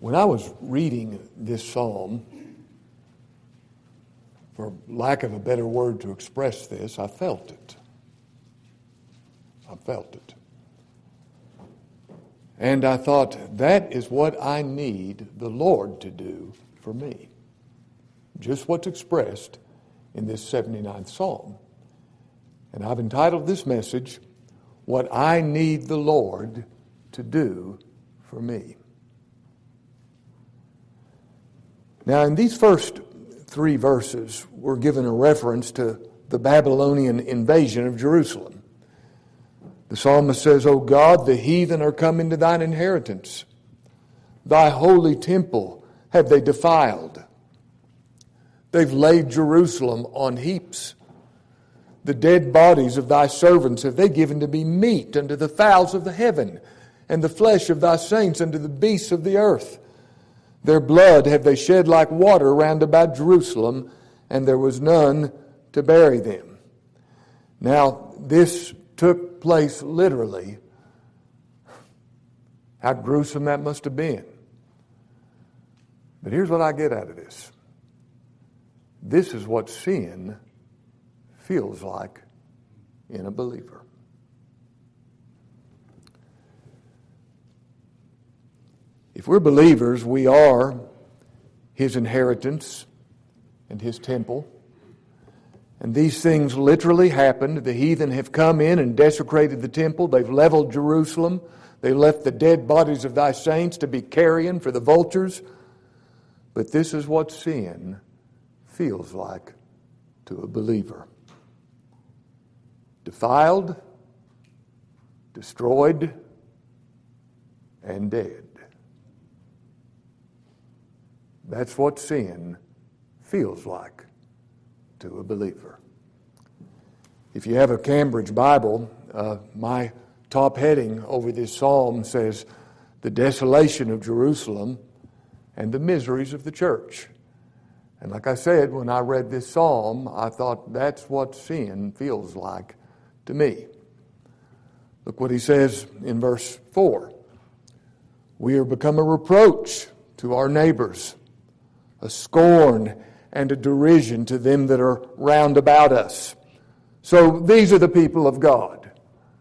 When I was reading this psalm, for lack of a better word to express this, I felt it. I felt it. And I thought, that is what I need the Lord to do for me. Just what's expressed in this 79th Psalm. And I've entitled this message, What I Need the Lord to Do for Me. Now, in these first 3 verses, we're given a reference to the Babylonian invasion of Jerusalem. The psalmist says, O God, the heathen are come into thine inheritance. Thy holy temple have they defiled. They've laid Jerusalem on heaps. The dead bodies of thy servants have they given to be meat unto the fowls of the heaven, and the flesh of thy saints unto the beasts of the earth. Their blood have they shed like water round about Jerusalem, and there was none to bury them. Now, this took place literally. How gruesome that must have been. But here's what I get out of this. This is what sin feels like in a believer. If we're believers, we are His inheritance and His temple. And these things literally happened. The heathen have come in and desecrated the temple. They've leveled Jerusalem. They left the dead bodies of thy saints to be carrion for the vultures. But this is what sin feels like to a believer. Defiled, destroyed, and dead. That's what sin feels like to a believer. If you have a Cambridge Bible, my top heading over this psalm says, the desolation of Jerusalem and the miseries of the church. And like I said, when I read this psalm, I thought that's what sin feels like to me. Look what he says in verse 4. We are become a reproach to our neighbors, a scorn and a derision to them that are round about us. So these are the people of God.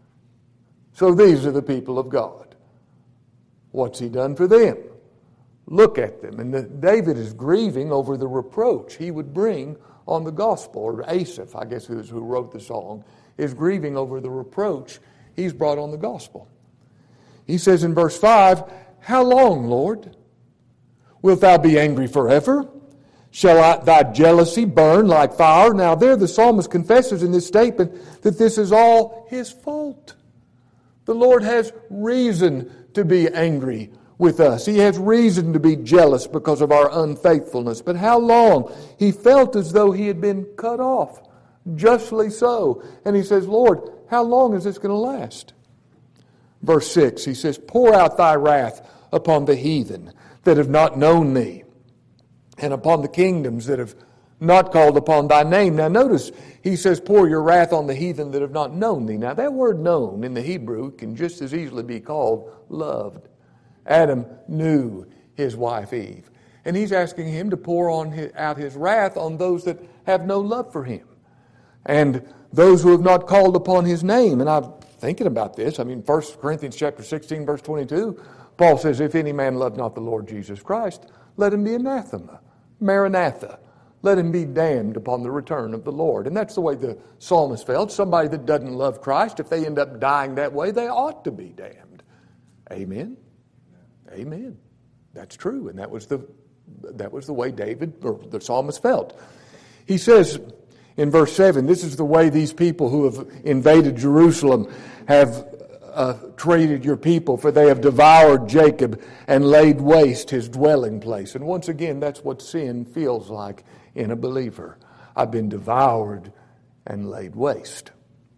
So these are the people of God. What's He done for them? Look at them. And David is grieving over the reproach he would bring on the gospel. Or Asaph, I guess who wrote the song, is grieving over the reproach he's brought on the gospel. He says in verse 5, How long, Lord? Wilt thou be angry forever? Shall thy jealousy burn like fire? Now there the psalmist confesses in this statement that this is all his fault. The Lord has reason to be angry with us. He has reason to be jealous because of our unfaithfulness. But how long? He felt as though he had been cut off, justly so. And he says, Lord, how long is this going to last? Verse 6, he says, Pour out thy wrath upon the heathen that have not known thee, and upon the kingdoms that have not called upon thy name. Now notice, he says, pour your wrath on the heathen that have not known thee. Now that word known in the Hebrew can just as easily be called loved. Adam knew his wife Eve. And he's asking him to pour out his wrath on those that have no love for him. And those who have not called upon his name. And I'm thinking about this. 1 Corinthians chapter 16, verse 22, Paul says, If any man love not the Lord Jesus Christ, let him be anathema. Maranatha. Let him be damned upon the return of the Lord. And that's the way the psalmist felt. Somebody that doesn't love Christ, if they end up dying that way, they ought to be damned. Amen? Amen. That's true. And that was the way David, or the psalmist, felt. He says in verse 7, this is the way these people who have invaded Jerusalem have treated your people, for they have devoured Jacob and laid waste his dwelling place. And once again, that's what sin feels like in a believer. I've been devoured and laid waste.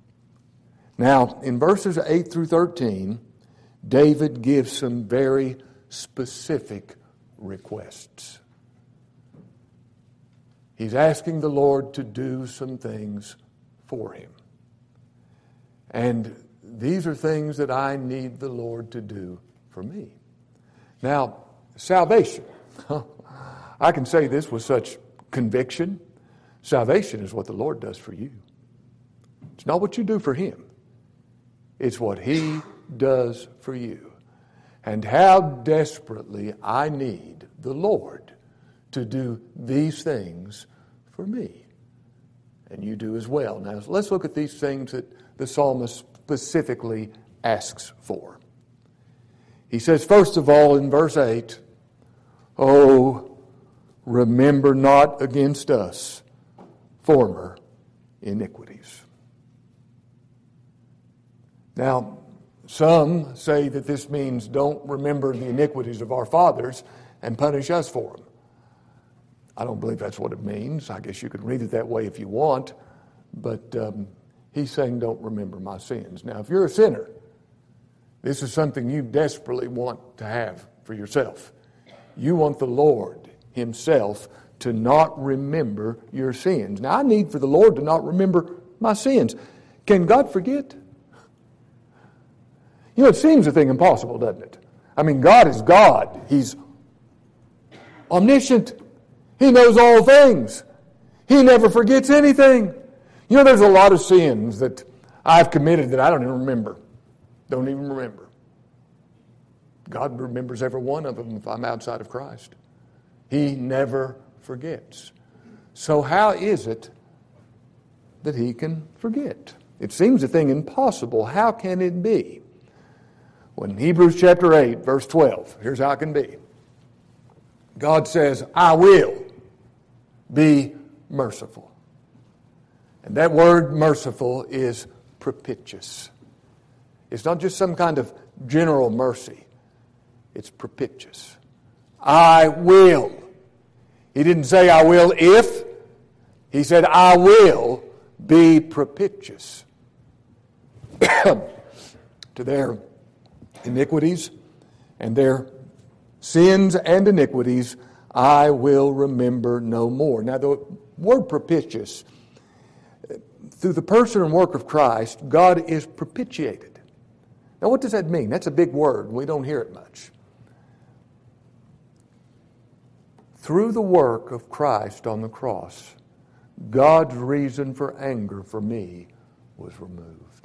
Now, in verses 8 through 13, David gives some very specific requests. He's asking the Lord to do some things for him. And these are things that I need the Lord to do for me. Now, salvation. I can say this with such conviction. Salvation is what the Lord does for you. It's not what you do for Him. It's what He does for you. And how desperately I need the Lord to do these things for me. And you do as well. Now, let's look at these things that the psalmist specifically asks for. He says, first of all, in verse 8, "Oh, remember not against us former iniquities." Now, some say that this means don't remember the iniquities of our fathers and punish us for them. I don't believe that's what it means. I guess you could read it that way if you want, but he's saying don't remember my sins. Now, if you're a sinner, this is something you desperately want to have for yourself. You want the Lord Himself to not remember your sins. Now, I need for the Lord to not remember my sins. Can God forget? You know, it seems a thing impossible, doesn't it? I mean, God is God. He's omniscient. He knows all things. He never forgets anything. You know, there's a lot of sins that I've committed that I don't even remember. Don't even remember. God remembers every one of them if I'm outside of Christ. He never forgets. So how is it that He can forget? It seems a thing impossible. How can it be? Well, in Hebrews chapter 8, verse 12, here's how it can be. God says, "I will be merciful." And that word merciful is propitious. It's not just some kind of general mercy. It's propitious. I will. He didn't say I will if. He said I will be propitious to their iniquities and their sins and iniquities. I will remember no more. Now the word propitious, through the person and work of Christ, God is propitiated. Now what does that mean? That's a big word. We don't hear it much. Through the work of Christ on the cross, God's reason for anger for me was removed.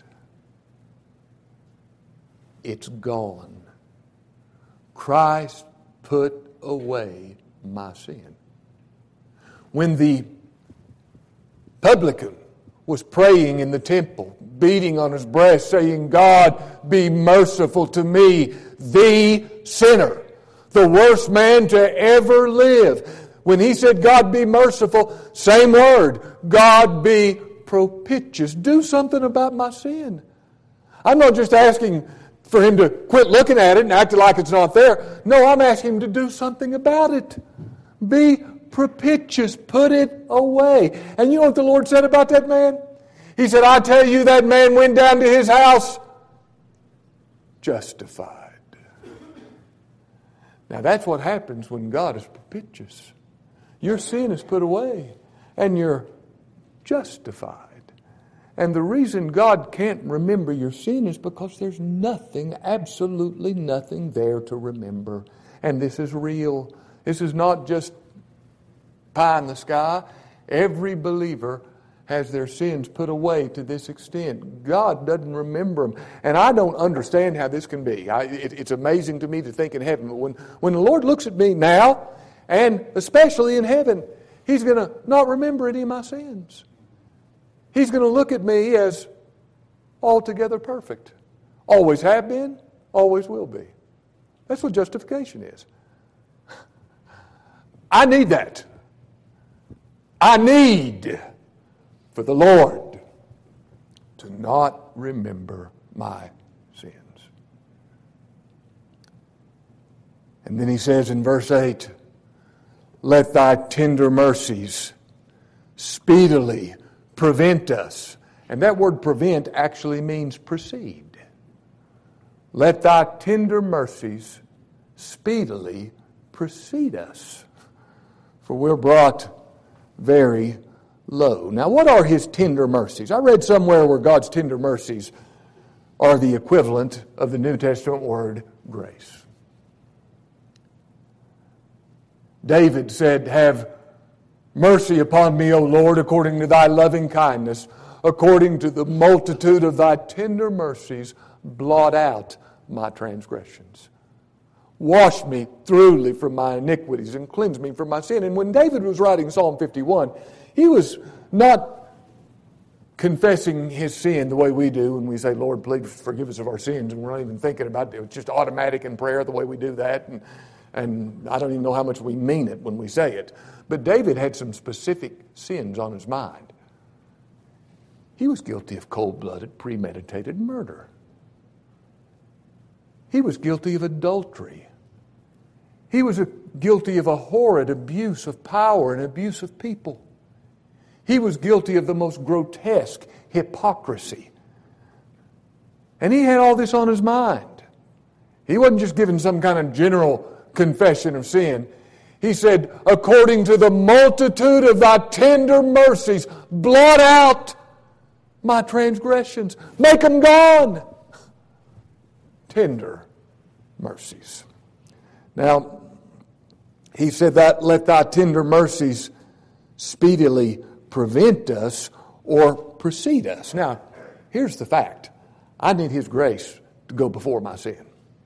It's gone. Christ put away my sin. When the publican was praying in the temple, beating on his breast, saying, "God, be merciful to me, the sinner, the worst man to ever live." When he said, "God, be merciful," same word, "God, be propitious." Do something about my sin. I'm not just asking for Him to quit looking at it and acting like it's not there. No, I'm asking Him to do something about it. Be propitious. Put it away. And you know what the Lord said about that man? He said, "I tell you, that man went down to his house justified." Now that's what happens when God is propitious. Your sin is put away and you're justified. And the reason God can't remember your sin is because there's nothing, absolutely nothing there to remember. And this is real. This is not just pie in the sky. Every believer has their sins put away to this extent. God doesn't remember them. And I don't understand how this can be. It's amazing to me to think in heaven. But when the Lord looks at me now, and especially in heaven, He's going to not remember any of my sins. He's going to look at me as altogether perfect. Always have been, always will be. That's what justification is. I need that. I need for the Lord to not remember my sins. And then he says in verse 8, "Let thy tender mercies speedily prevent us." And that word prevent actually means precede. Let thy tender mercies speedily precede us, for we're brought very low. Now, what are His tender mercies? I read somewhere where God's tender mercies are the equivalent of the New Testament word grace. David said, "Have mercy upon me, O Lord, according to thy loving kindness, according to the multitude of thy tender mercies, blot out my transgressions. Wash me thoroughly from my iniquities and cleanse me from my sin." And when David was writing Psalm 51, he was not confessing his sin the way we do when we say, "Lord, please forgive us of our sins," and we're not even thinking about it. It's just automatic in prayer the way we do that, and I don't even know how much we mean it when we say it. But David had some specific sins on his mind. He was guilty of cold-blooded, premeditated murder. He was guilty of adultery. He was guilty of a horrid abuse of power and abuse of people. He was guilty of the most grotesque hypocrisy. And he had all this on his mind. He wasn't just giving some kind of general confession of sin. He said, "According to the multitude of thy tender mercies, blot out my transgressions. Make them gone." Tender mercies. Now, he said that, "Let thy tender mercies speedily prevent us or precede us." Now, here's the fact. I need His grace to go before my sin.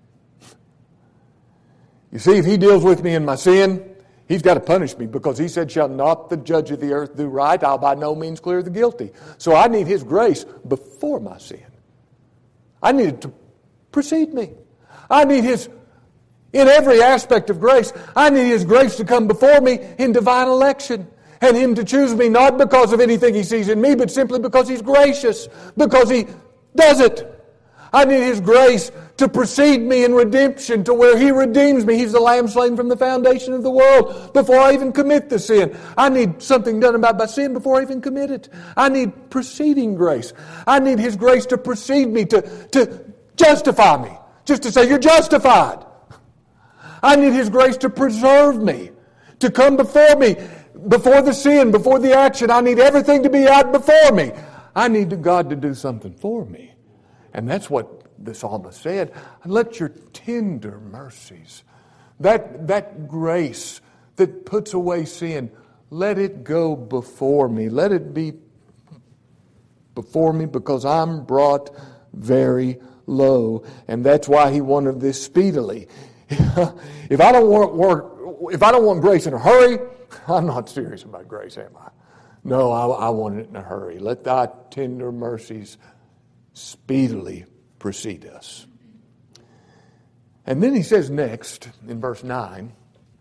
You see, if He deals with me in my sin, He's got to punish me, because He said, "Shall not the judge of the earth do right? I'll by no means clear the guilty." So I need His grace before my sin. I need it to precede me. I need His, in every aspect of grace, I need His grace to come before me in divine election. And Him to choose me not because of anything He sees in me, but simply because He's gracious, because He does it. I need His grace to precede me in redemption to where He redeems me. He's the Lamb slain from the foundation of the world before I even commit the sin. I need something done about my sin before I even commit it. I need preceding grace. I need His grace to precede me, to justify me. Just to say, "You're justified." I need His grace to preserve me, to come before me, before the sin, before the action. I need everything to be out before me. I need God to do something for me. And that's what the psalmist said. "Let your tender mercies, that grace that puts away sin, let it go before me. Let it be before me, because I'm brought very low." And that's why he wanted this speedily. If I don't want grace in a hurry, I'm not serious about grace, am I? No, I want it in a hurry. "Let thy tender mercies speedily precede us." And then he says next, in verse 9,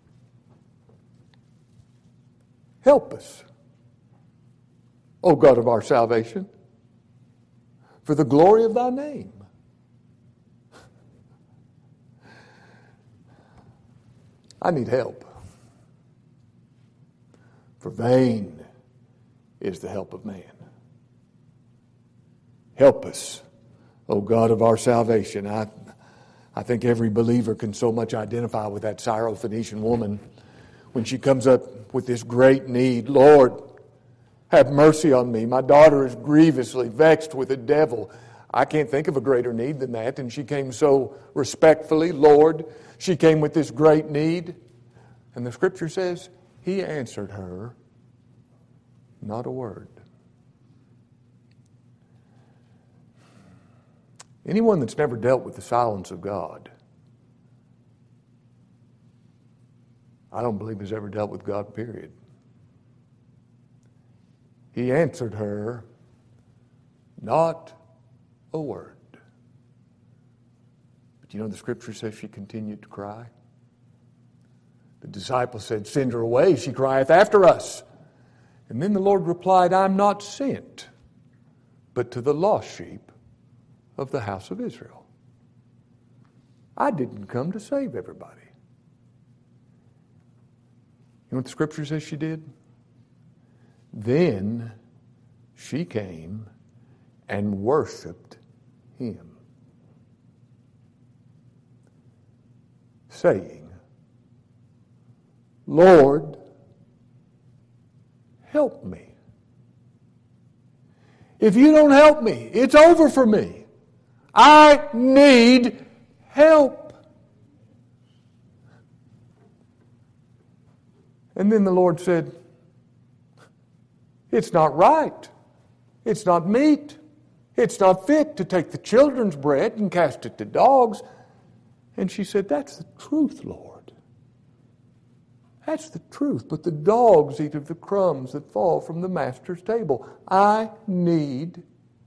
"Help us, O God of our salvation, for the glory of thy name." I need help. For vain is the help of man. Help us, O God of our salvation. I think every believer can so much identify with that Syrophoenician woman when she comes up with this great need. "Lord, have mercy on me. My daughter is grievously vexed with a devil." I can't think of a greater need than that. And she came so respectfully. "Lord," she came with this great need. And the Scripture says, He answered her not a word. Anyone that's never dealt with the silence of God, I don't believe has ever dealt with God, period. He answered her not a word. But you know, the Scripture says she continued to cry. The disciples said, "Send her away, she crieth after us." And then the Lord replied, "I'm not sent, but to the lost sheep of the house of Israel." I didn't come to save everybody. You know what the Scripture says she did? Then she came and worshiped Him, saying, "Lord, help me. If you don't help me, it's over for me. I need help." And then the Lord said, it's not right. It's not meet. It's not fit to take the children's bread and cast it to dogs. And she said, that's the truth, Lord. That's the truth. But the dogs eat of the crumbs that fall from the master's table. I need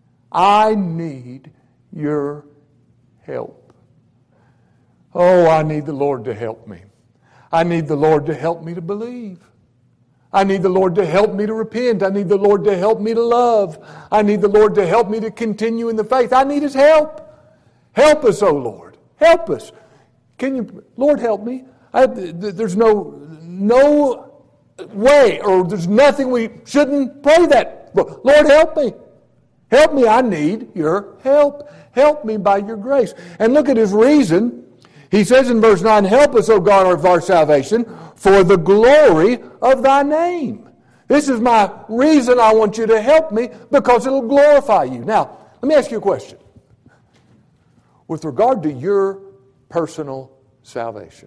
your help. Oh, I need the Lord to help me. I need the Lord to help me to believe. I need the Lord to help me to repent. I need the Lord to help me to love. I need the Lord to help me to continue in the faith. I need His help. Help us, oh Lord. Help us. Can you, Lord, help me? There's no way, or there's nothing we shouldn't pray that. Lord, help me. Help me. I need your help. Help me by your grace. And look at his reason. He says in verse 9, help us, O God of our salvation, for the glory of thy name. This is my reason I want you to help me, because it'll glorify you. Now, let me ask you a question. With regard to your personal salvation,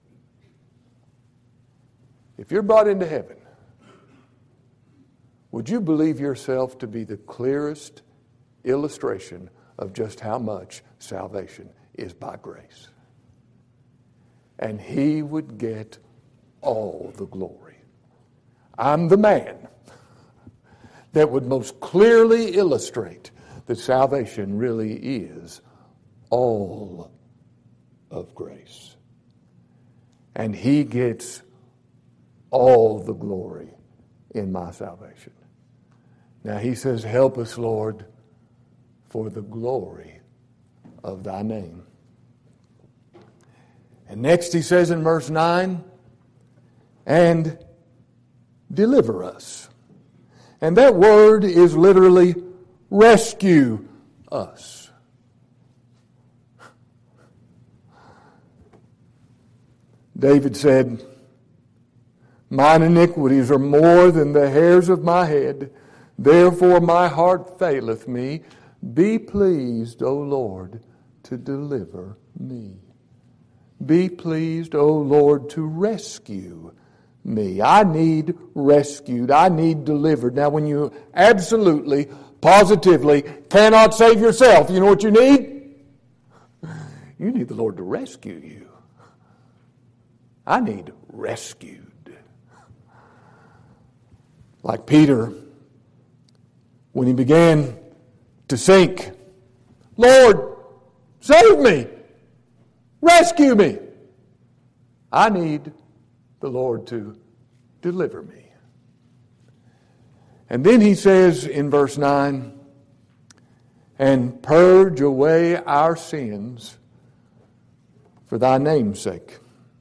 if you're brought into heaven, would you believe yourself to be the clearest illustration of just how much salvation is by grace? And He would get all the glory. I'm the man that would most clearly illustrate that salvation really is all of grace. And He gets all the glory in my salvation. Now He says, help us, Lord, for the glory of thy name. And next He says in verse 9, and deliver us. And that word is literally rescue us. David said, mine iniquities are more than the hairs of my head. Therefore my heart faileth me. Be pleased, O Lord, to deliver me. Be pleased, O Lord, to rescue me. I need rescued. I need delivered. Now, when you absolutely, positively cannot save yourself, you know what you need? You need the Lord to rescue you. I need rescued. Like Peter, when he began to sink, Lord, save me. Rescue me. I need the Lord to deliver me. And then he says in verse 9, and purge away our sins for thy name's sake.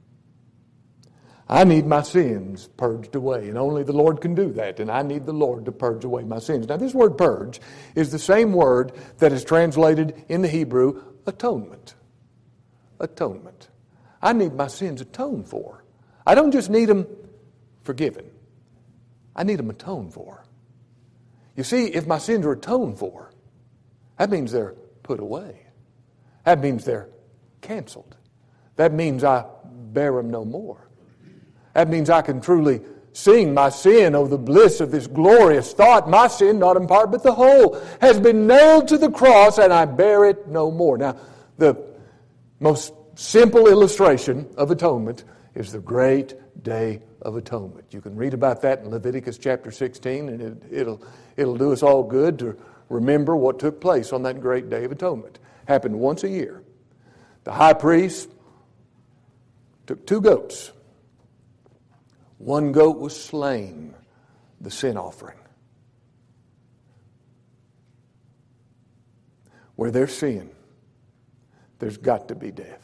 I need my sins purged away, and only the Lord can do that, and I need the Lord to purge away my sins. Now, this word purge is the same word that is translated in the Hebrew atonement. Atonement. I need my sins atoned for. I don't just need them forgiven. I need them atoned for. You see, if my sins are atoned for, that means they're put away. That means they're canceled. That means I bear them no more. That means I can truly sing my sin, oh, the bliss of this glorious thought. My sin, not in part but the whole, has been nailed to the cross, and I bear it no more. Now, the most simple illustration of atonement is the great day of atonement. You can read about that in Leviticus chapter 16, and it'll do us all good to remember what took place on that great day of atonement. It happened once a year. The high priest took 2 goats. One goat was slain, the sin offering. Where there's sin, there's got to be death.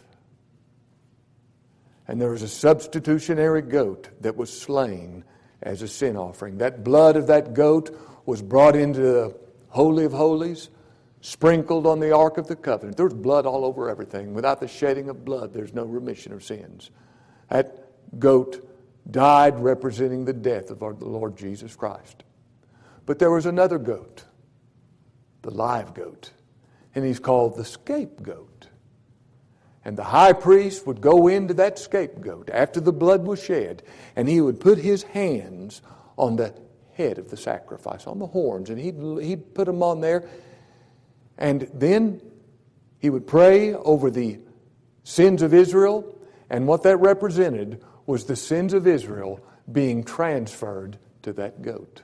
And there was a substitutionary goat that was slain as a sin offering. That blood of that goat was brought into the Holy of Holies, sprinkled on the Ark of the Covenant. There was blood all over everything. Without the shedding of blood, there's no remission of sins. That goat died representing the death of the Lord Jesus Christ. But there was another goat, the live goat, and he's called the scapegoat. And the high priest would go into that scapegoat after the blood was shed, and he would put his hands on the head of the sacrifice, on the horns, and he'd put them on there. And then he would pray over the sins of Israel, and what that represented was the sins of Israel being transferred to that goat.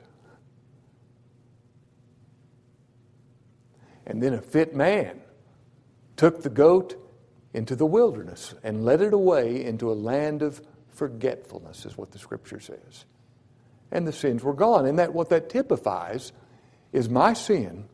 And then a fit man took the goat into the wilderness and led it away into a land of forgetfulness, is what the Scripture says. And the sins were gone. And what that typifies is my sin,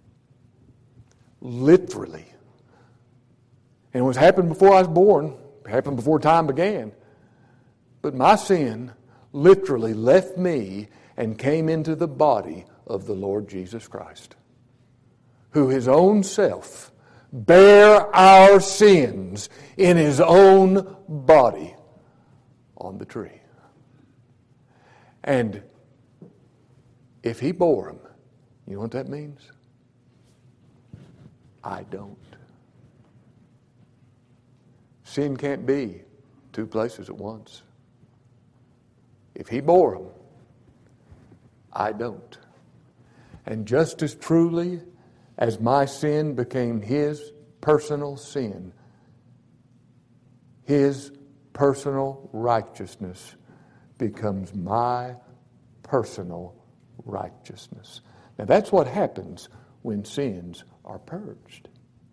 literally. And it was happened before I was born, happened before time began. But my sin literally left me and came into the body of the Lord Jesus Christ, who his own self bare our sins in his own body on the tree. And if he bore them, you know what that means? I don't. Sin can't be two places at once. If he bore them, I don't. And just as truly as my sin became his personal sin, his personal righteousness becomes my personal righteousness. Now that's what happens when sins are purged.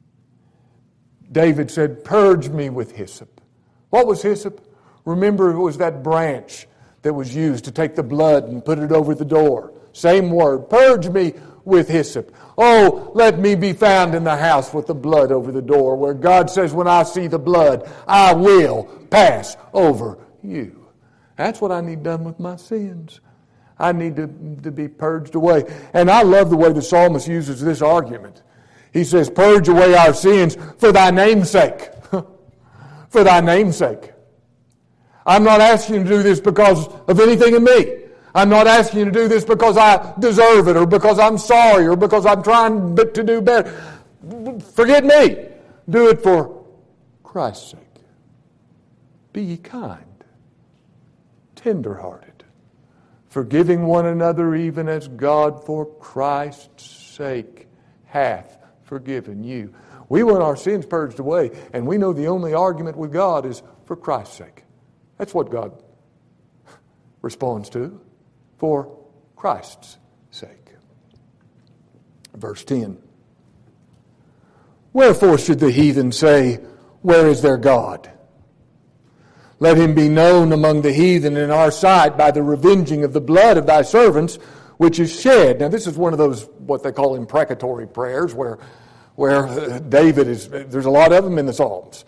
David said, "Purge me with hyssop." What was hyssop? Remember, it was that branch that was used to take the blood and put it over the door. Same word. Purge me with hyssop. Oh, let me be found in the house with the blood over the door, where God says, when I see the blood, I will pass over you. That's what I need done with my sins. I need to be purged away. And I love the way the psalmist uses this argument. He says, purge away our sins for thy name's sake. For thy name's sake. I'm not asking you to do this because of anything in me. I'm not asking you to do this because I deserve it or because I'm sorry or because I'm trying to do better. Forget me. Do it for Christ's sake. Be ye kind, tender-hearted, forgiving one another even as God for Christ's sake hath forgiven you. We want our sins purged away, and we know the only argument with God is for Christ's sake. That's what God responds to, for Christ's sake. Verse 10. Wherefore should the heathen say, where is their God? Let him be known among the heathen in our sight by the revenging of the blood of thy servants, which is shed. Now this is one of those, what they call imprecatory prayers, where David is, there's a lot of them in the Psalms.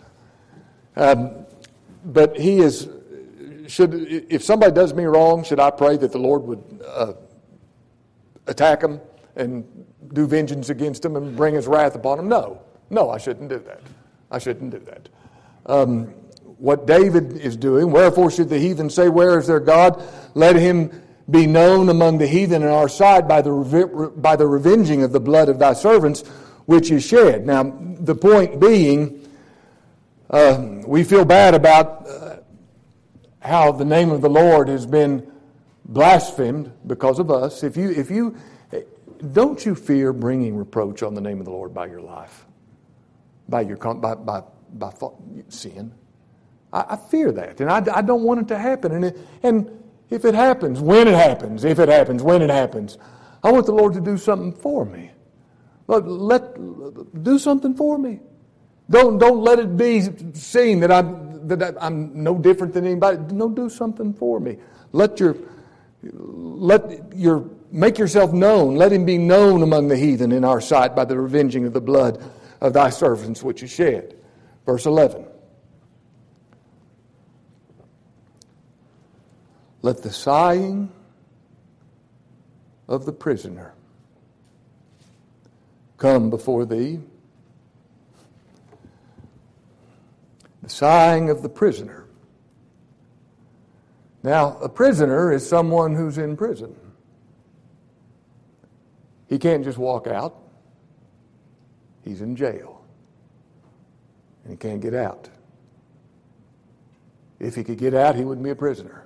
But he is, if somebody does me wrong, should I pray that the Lord would attack them and do vengeance against them and bring his wrath upon them? No, I shouldn't do that. I shouldn't do that. What David is doing, wherefore should the heathen say, where is their God? Let him be known among the heathen in our sight by the revenging of the blood of thy servants, which is shed. Now, the point being, we feel bad about how the name of the Lord has been blasphemed because of us. If you don't you fear bringing reproach on the name of the Lord by your life, by sin? I fear that, and I don't want it to happen. And if it happens, when it happens, I want the Lord to do something for me. Do something for me. Don't let it be seen that I'm no different than anybody. No, do something for me. Make yourself known. Let him be known among the heathen in our sight by the revenging of the blood of thy servants which is shed. Verse 11. Let the sighing of the prisoner come before thee. The sighing of the prisoner. Now, a prisoner is someone who's in prison. He can't just walk out. He's in jail. and he can't get out. If he could get out, he wouldn't be a prisoner.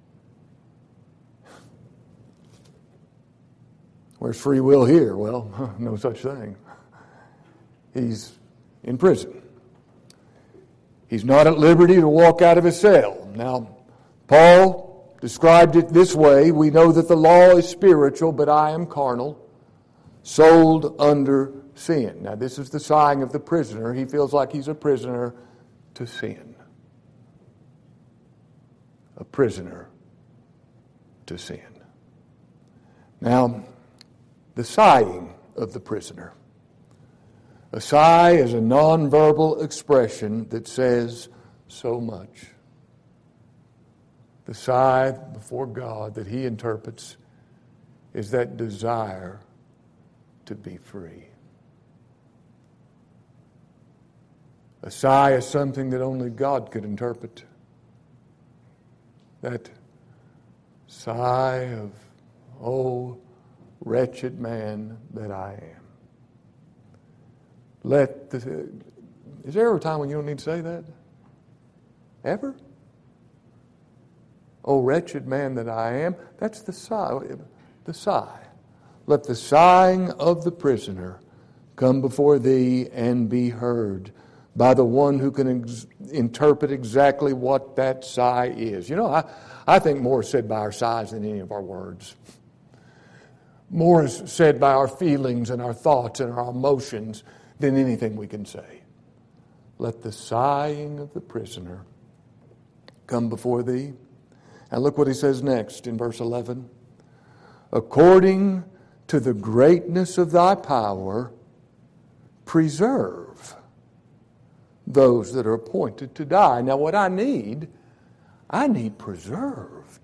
Where's free will here? Well, no such thing. He's in prison. He's not at liberty to walk out of his cell. Now, Paul described it this way: we know that the law is spiritual, but I am carnal, sold under sin. Now, this is the sighing of the prisoner. He feels like he's a prisoner to sin. A prisoner to sin. Now, the sighing of the prisoner. A sigh is a nonverbal expression that says so much. The sigh before God that he interprets is that desire to be free. A sigh is something that only God could interpret. That sigh of, oh, wretched man that I am. Is there ever a time when you don't need to say that? Ever? Oh, wretched man that I am. That's the sigh. The sigh. Let the sighing of the prisoner come before thee and be heard by the one who can interpret exactly what that sigh is. You know, I think more is said by our sighs than any of our words. More is said by our feelings and our thoughts and our emotions than anything we can say. Let the sighing of the prisoner come before thee. And look what he says next in verse 11. According to the greatness of thy power, preserve those that are appointed to die. Now what I need preserved.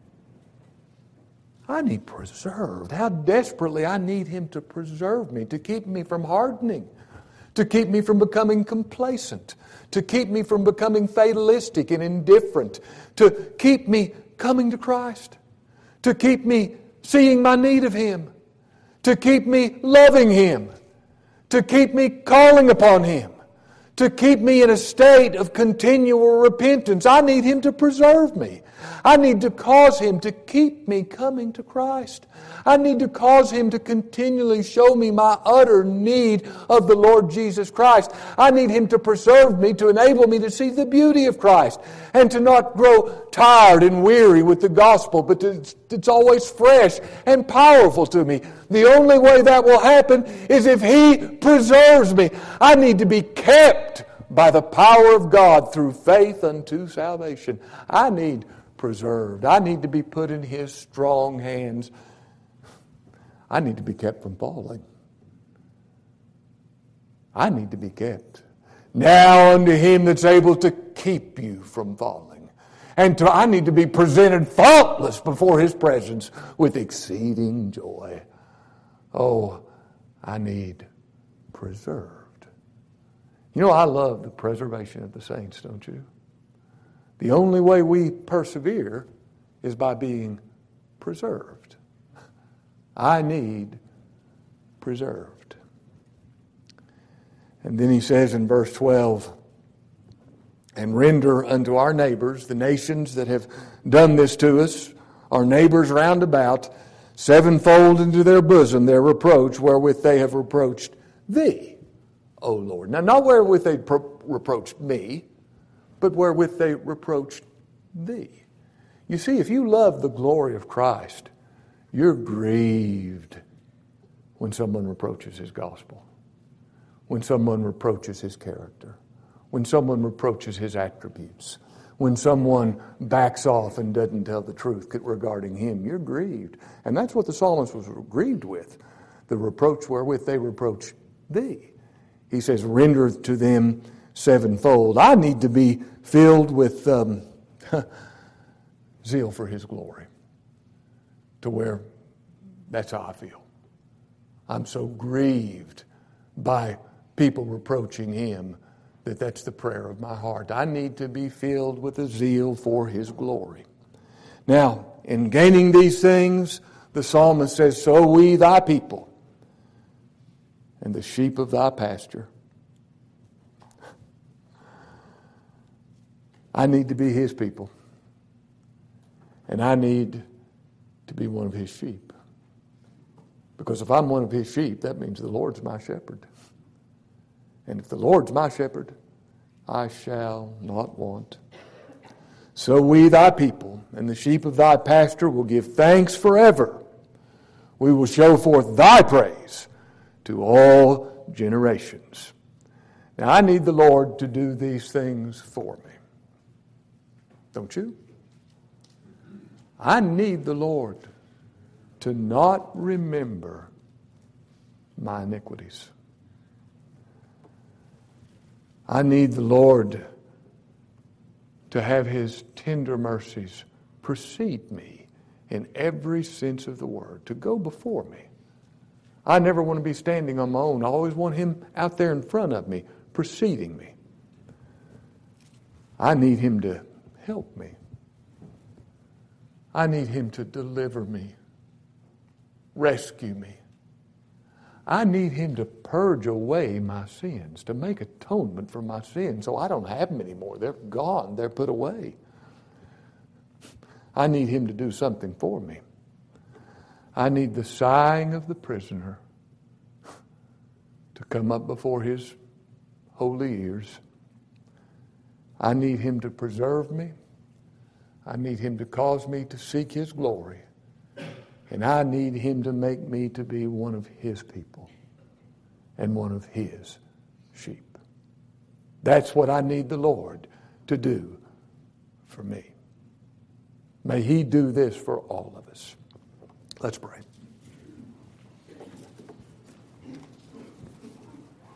I need preserved. How desperately I need him to preserve me, to keep me from hardening, to keep me from becoming complacent, to keep me from becoming fatalistic and indifferent, to keep me coming to Christ, to keep me seeing my need of him, to keep me loving him, to keep me calling upon him, to keep me in a state of continual repentance. I need him to preserve me. I need to cause him to keep me coming to Christ. I need to cause him to continually show me my utter need of the Lord Jesus Christ. I need him to preserve me, to enable me to see the beauty of Christ and to not grow tired and weary with the gospel, but it's always fresh and powerful to me. The only way that will happen is if he preserves me. I need to be kept by the power of God through faith unto salvation. I need preserved. I need to be put in his strong hands. I need to be kept from falling. I need to be kept. Now unto him that's able to keep you from falling. I need to be presented faultless before his presence with exceeding joy. Oh, I need preserved. You know, I love the preservation of the saints, don't you? The only way we persevere is by being preserved. I need preserved. And then he says in verse 12, and render unto our neighbors, the nations that have done this to us, our neighbors round about, sevenfold into their bosom their reproach wherewith they have reproached thee, O Lord. Now, not wherewith they reproached me, but wherewith they reproached thee. You see, if you love the glory of Christ, you're grieved when someone reproaches his gospel, when someone reproaches his character, when someone reproaches his attributes, when someone backs off and doesn't tell the truth regarding him. You're grieved. And that's what the psalmist was grieved with, the reproach wherewith they reproach thee. He says, render to them sevenfold. I need to be filled with zeal for his glory, to where that's how I feel. I'm so grieved by people reproaching him that's the prayer of my heart. I need to be filled with a zeal for his glory. Now, in gaining these things, the psalmist says, so we thy people and the sheep of thy pasture. I need to be His people. And I need to be one of His sheep. Because if I'm one of His sheep, that means the Lord's my shepherd. And if the Lord's my shepherd, I shall not want. So we, thy people, and the sheep of thy pasture will give thanks forever. We will show forth thy praise to all generations. Now, I need the Lord to do these things for me. Don't you? I need the Lord to not remember my iniquities. I need the Lord to have His tender mercies precede me in every sense of the word, to go before me. I never want to be standing on my own. I always want Him out there in front of me, preceding me. I need Him to help me. I need Him to deliver me, rescue me. I need Him to purge away my sins, to make atonement for my sins so I don't have them anymore. They're gone. They're put away. I need Him to do something for me. I need the sighing of the prisoner to come up before His holy ears. I need Him to preserve me. I need Him to cause me to seek His glory. And I need Him to make me to be one of His people and one of His sheep. That's what I need the Lord to do for me. May He do this for all of us. Let's pray.